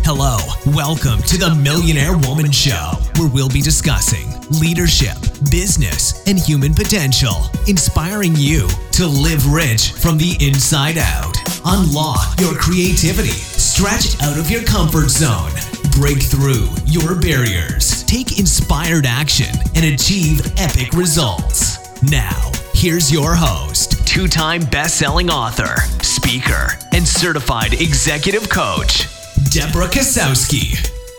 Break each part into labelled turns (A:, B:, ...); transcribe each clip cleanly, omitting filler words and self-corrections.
A: Hello, welcome to the Millionaire Woman Show, where we'll be discussing leadership, business, and human potential, inspiring you to live rich from the inside out. Unlock your creativity, stretch out of your comfort zone, break through your barriers, take inspired action, and achieve epic results. Now, here's your host, two-time best-selling author, speaker, and certified executive coach, Deborah Kasowski.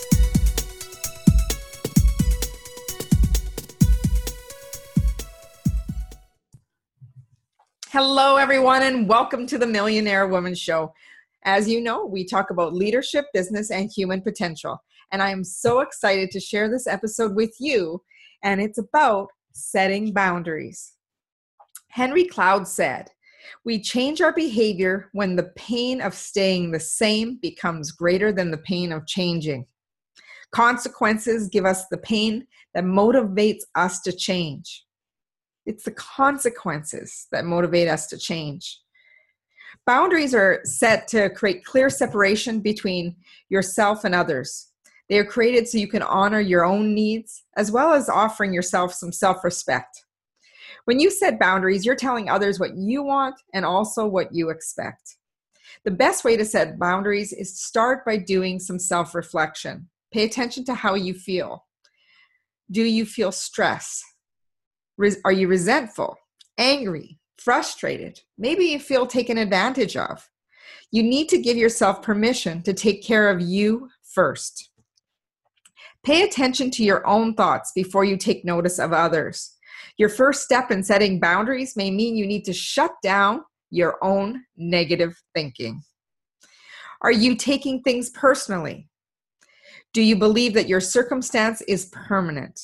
B: Hello, everyone, and welcome to the Millionaire Woman Show. As you know, we talk about leadership, business, and human potential. And I am so excited to share this episode with you, and it's about setting boundaries. Henry Cloud said, "We change our behavior when the pain of staying the same becomes greater than the pain of changing. Consequences give us the pain that motivates us to change." It's the consequences that motivate us to change. Boundaries are set to create clear separation between yourself and others. They are created so you can honor your own needs, as well as offering yourself some self-respect. When you set boundaries, you're telling others what you want and also what you expect. The best way to set boundaries is to start by doing some self-reflection. Pay attention to how you feel. Do you feel stress? Are you resentful, angry, frustrated? Maybe you feel taken advantage of. You need to give yourself permission to take care of you first. Pay attention to your own thoughts before you take notice of others. Your first step in setting boundaries may mean you need to shut down your own negative thinking. Are you taking things personally? Do you believe that your circumstance is permanent?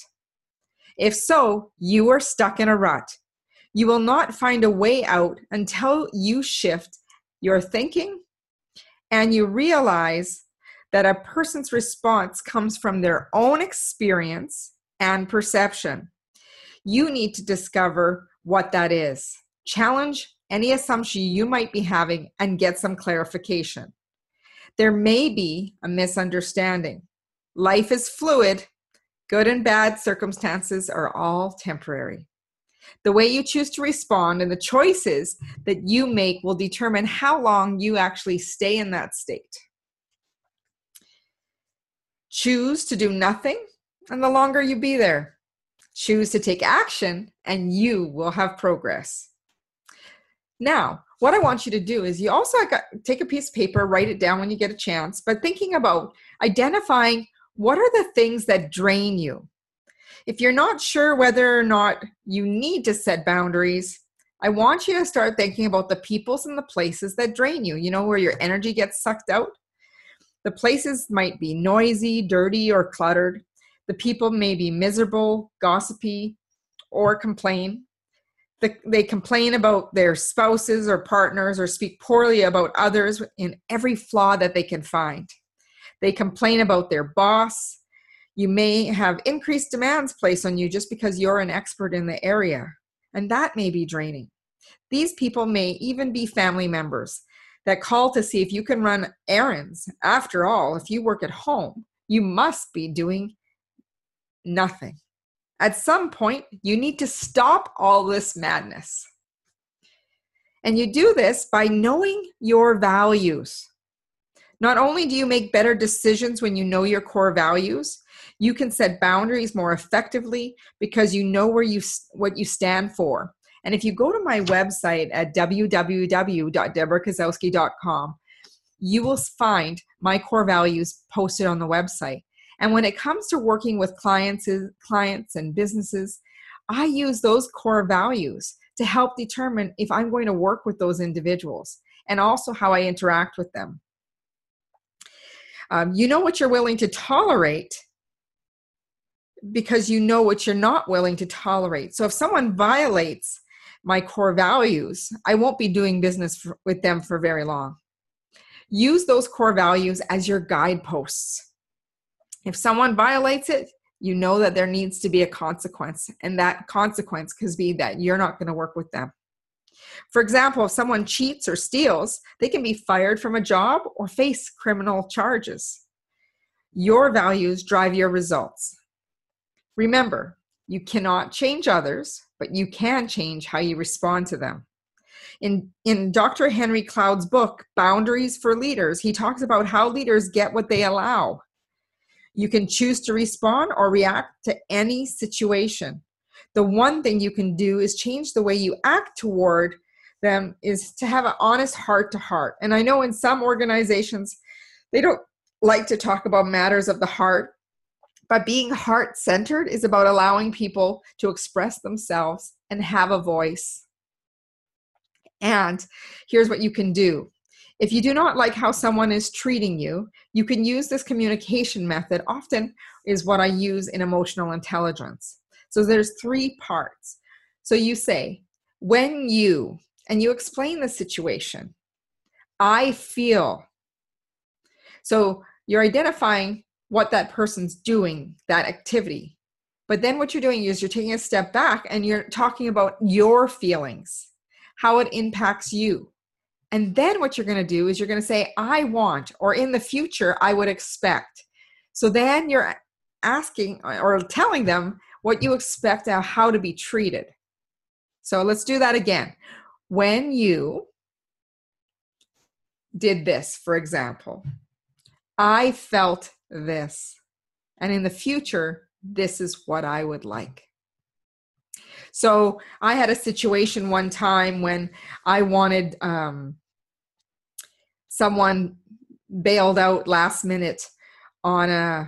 B: If so, you are stuck in a rut. You will not find a way out until you shift your thinking and you realize that a person's response comes from their own experience and perception. You need to discover what that is. Challenge any assumption you might be having and get some clarification. There may be a misunderstanding. Life is fluid. Good and bad circumstances are all temporary. The way you choose to respond and the choices that you make will determine how long you actually stay in that state. Choose to do nothing, and the longer you be there. Choose to take action, and you will have progress. Now, what I want you to do is you also take a piece of paper, write it down when you get a chance, but thinking about identifying what are the things that drain you. If you're not sure whether or not you need to set boundaries, I want you to start thinking about the peoples and the places that drain you. You know, where your energy gets sucked out? The places might be noisy, dirty, or cluttered. The people may be miserable, gossipy, or complain. They complain about their spouses or partners or speak poorly about others in every flaw that they can find. They complain about their boss. You may have increased demands placed on you just because you're an expert in the area, and that may be draining. These people may even be family members that call to see if you can run errands. After all, if you work at home, you must be doing nothing. At some point, you need to stop all this madness. And you do this by knowing your values. Not only do you make better decisions when you know your core values, you can set boundaries more effectively because you know what you stand for. And if you go to my website at www.deborahkasowski.com, you will find my core values posted on the website. And when it comes to working with clients and businesses, I use those core values to help determine if I'm going to work with those individuals and also how I interact with them. You know what you're willing to tolerate because you know what you're not willing to tolerate. So if someone violates my core values, I won't be doing business with them for very long. Use those core values as your guideposts. If someone violates it, you know that there needs to be a consequence, and that consequence could be that you're not going to work with them. For example, if someone cheats or steals, they can be fired from a job or face criminal charges. Your values drive your results. Remember, you cannot change others, but you can change how you respond to them. In Dr. Henry Cloud's book, Boundaries for Leaders, he talks about how leaders get what they allow. You can choose to respond or react to any situation. The one thing you can do is change the way you act toward them, is to have an honest heart-to-heart. And I know in some organizations, they don't like to talk about matters of the heart, but being heart-centered is about allowing people to express themselves and have a voice. And here's what you can do. If you do not like how someone is treating you, you can use this communication method. Often is what I use in emotional intelligence. So there's 3 parts. So you say, when you, and you explain the situation. I feel. So you're identifying what that person's doing, that activity. But then what you're doing is you're taking a step back and you're talking about your feelings, how it impacts you. And then what you're going to do is you're going to say, I want, or in the future, I would expect. So then you're asking or telling them what you expect how to be treated. So let's do that again. When you did this, for example, I felt this. And in the future, this is what I would like. So I had a situation one time when I wanted someone bailed out last minute pardon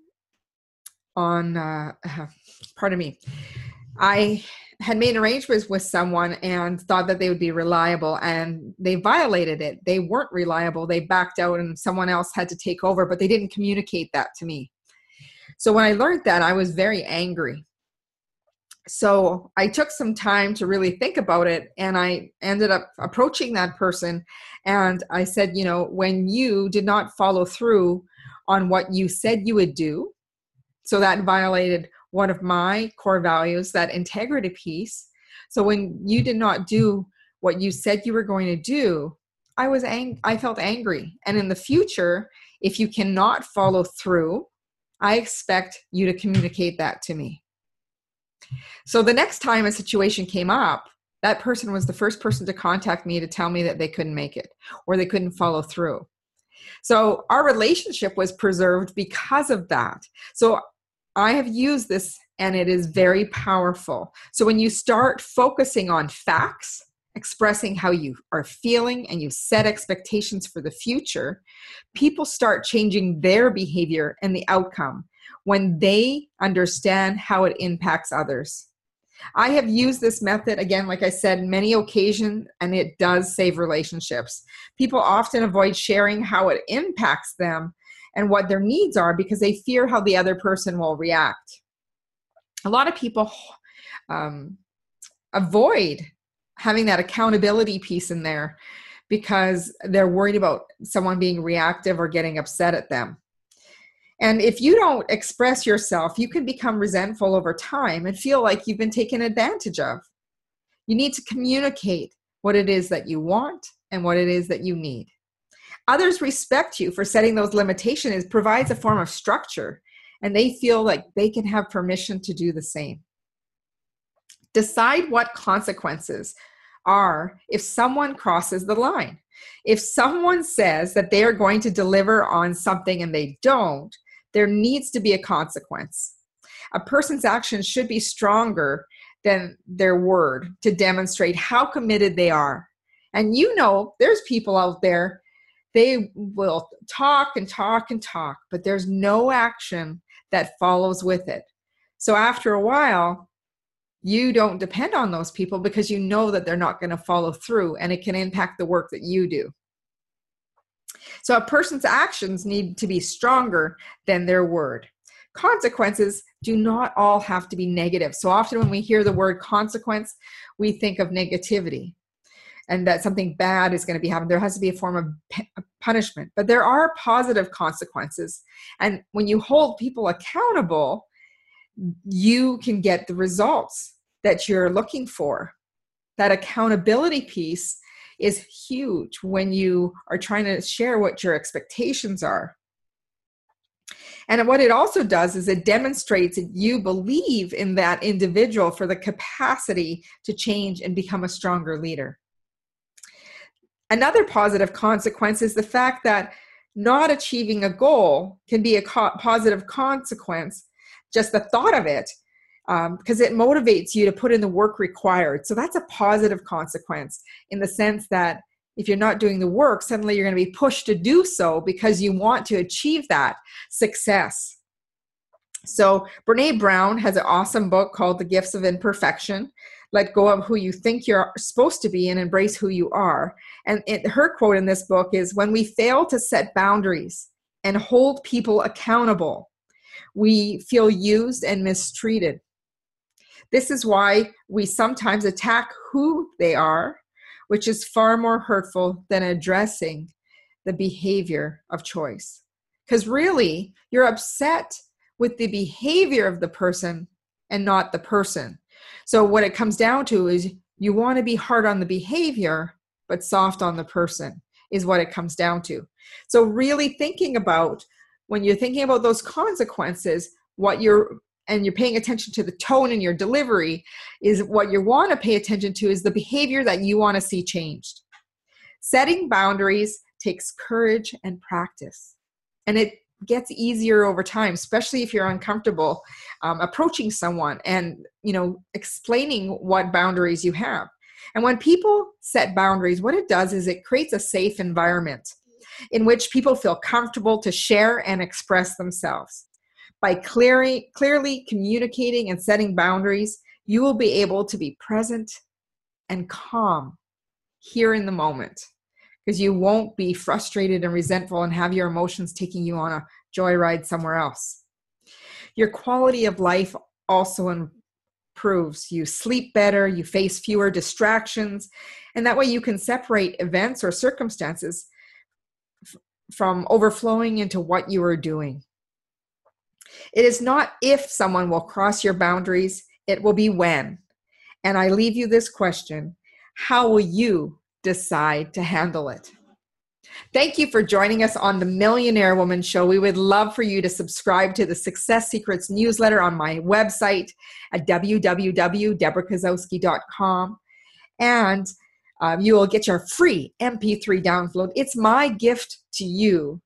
B: me. I had made arrangements with someone and thought that they would be reliable, and they violated it. They weren't reliable. They backed out and someone else had to take over, but they didn't communicate that to me. So when I learned that, I was very angry. So I took some time to really think about it, and I ended up approaching that person, and I said, when you did not follow through on what you said you would do, so that violated one of my core values, that integrity piece. So when you did not do what you said you were going to do, I felt angry. And in the future, if you cannot follow through, I expect you to communicate that to me. So the next time a situation came up, that person was the first person to contact me to tell me that they couldn't make it or they couldn't follow through. So our relationship was preserved because of that. So I have used this, and it is very powerful. So when you start focusing on facts, expressing how you are feeling, and you set expectations for the future, people start changing their behavior and the outcome when they understand how it impacts others. I have used this method, again, like I said, many occasions, and it does save relationships. People often avoid sharing how it impacts them and what their needs are because they fear how the other person will react. A lot of people avoid having that accountability piece in there because they're worried about someone being reactive or getting upset at them. And if you don't express yourself, you can become resentful over time and feel like you've been taken advantage of. You need to communicate what it is that you want and what it is that you need. Others respect you for setting those limitations. It provides a form of structure, and they feel like they can have permission to do the same. Decide what consequences are if someone crosses the line. If someone says that they are going to deliver on something and they don't, there needs to be a consequence. A person's actions should be stronger than their word to demonstrate how committed they are. And there's people out there, they will talk and talk and talk, but there's no action that follows with it. So after a while, you don't depend on those people because you know that they're not going to follow through, and it can impact the work that you do. So a person's actions need to be stronger than their word. Consequences do not all have to be negative. So often when we hear the word consequence, we think of negativity and that something bad is going to be happening. There has to be a form of punishment, but there are positive consequences. And when you hold people accountable, you can get the results that you're looking for. That accountability piece is huge when you are trying to share what your expectations are. And what it also does is it demonstrates that you believe in that individual for the capacity to change and become a stronger leader. Another positive consequence is the fact that not achieving a goal can be a positive consequence, just the thought of it, because it motivates you to put in the work required. So that's a positive consequence in the sense that if you're not doing the work, suddenly you're going to be pushed to do so because you want to achieve that success. So Brene Brown has an awesome book called The Gifts of Imperfection. Let go of who you think you're supposed to be and embrace who you are. And her quote in this book is, when we fail to set boundaries and hold people accountable, we feel used and mistreated. This is why we sometimes attack who they are, which is far more hurtful than addressing the behavior of choice. Because really, you're upset with the behavior of the person and not the person. So what it comes down to is you want to be hard on the behavior, but soft on the person is what it comes down to. So really thinking about, when you're thinking about those consequences, and you're paying attention to the tone in your delivery, is what you want to pay attention to is the behavior that you want to see changed. Setting boundaries takes courage and practice. And it gets easier over time, especially if you're uncomfortable approaching someone and, explaining what boundaries you have. And when people set boundaries, what it does is it creates a safe environment in which people feel comfortable to share and express themselves. By clearly communicating and setting boundaries, you will be able to be present and calm here in the moment, because you won't be frustrated and resentful and have your emotions taking you on a joyride somewhere else. Your quality of life also improves. You sleep better, you face fewer distractions, and that way you can separate events or circumstances from overflowing into what you are doing. It is not if someone will cross your boundaries, it will be when. And I leave you this question: how will you decide to handle it? Thank you for joining us on the Millionaire Woman Show. We would love for you to subscribe to the Success Secrets newsletter on my website at www.deborahkozowski.com. And you will get your free MP3 download. It's my gift to you.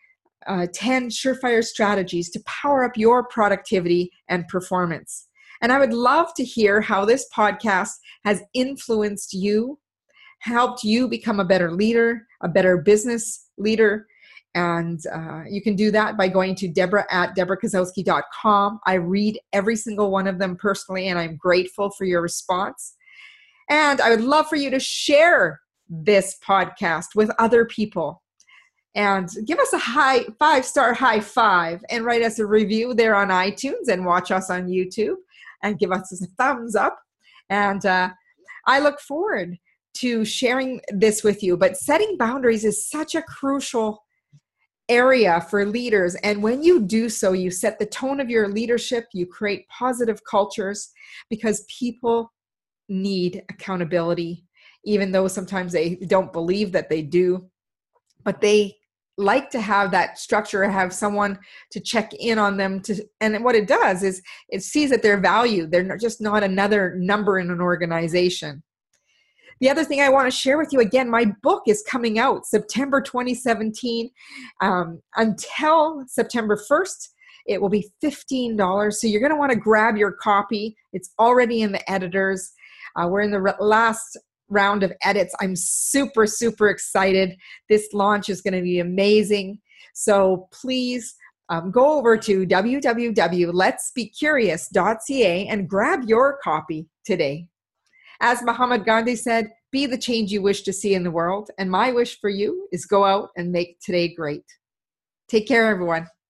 B: 10 surefire strategies to power up your productivity and performance. And I would love to hear how this podcast has influenced you, helped you become a better leader, a better business leader. And you can do that by going to deborah@deborahkozowski.com. I read every single one of them personally, and I'm grateful for your response. And I would love for you to share this podcast with other people. And give us a 5-star high five and write us a review there on iTunes and watch us on YouTube and give us a thumbs up. And I look forward to sharing this with you. But setting boundaries is such a crucial area for leaders. And when you do so, you set the tone of your leadership, you create positive cultures, because people need accountability, even though sometimes they don't believe that they do. But they like to have that structure, have someone to check in on them. And what it does is it sees that they're valued. They're just not another number in an organization. The other thing I want to share with you, again, my book is coming out September 2017. Until September 1st, it will be $15. So you're going to want to grab your copy. It's already in the editors. We're in the last round of edits. I'm super, super excited. This launch is going to be amazing. So please go over to www.letsbecurious.ca and grab your copy today. As Muhammad Gandhi said, be the change you wish to see in the world. And my wish for you is go out and make today great. Take care, everyone.